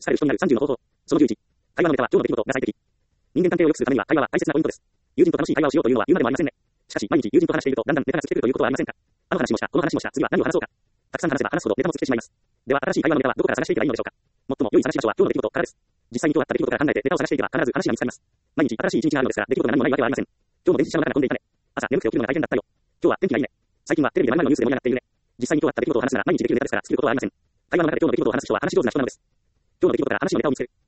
る人になる30の方法。その11。会話のネタは今日の出来事が最適。人間関係を良くするためには会話は大切なポイントです。友人と楽しい会話をしようというのは言うまでもありませんね。しかし、毎日友人と話しているとだんだんネタが尽きてくるということはありませんか。あの話もした、この話もした、次は何を話そうか。たくさん話せば話すほどネタも尽きてしまいます。では、新しい会話のネタはどこから探していけばいいのでしょうか。最も良い探し場所は今日の出来事からです。実際に今日あった出来事から考えてネタを探していけば必ず話が見つかります。毎日新しい一日があるのですから、出来事が何もないわけはありません。今日も電車の中が混んでいたね。朝、眠くて起きるのが大変だったよ。今日は天気がいいね。最近はテレビで前々のニュースで盛り上がっているね。実際に今日あった出来事を話すなら毎日できるネタですから尽きることはありません。会話の中で今日の出来事を話す人は話し上手な人なのです。今日の出来事から話のネタを見つける。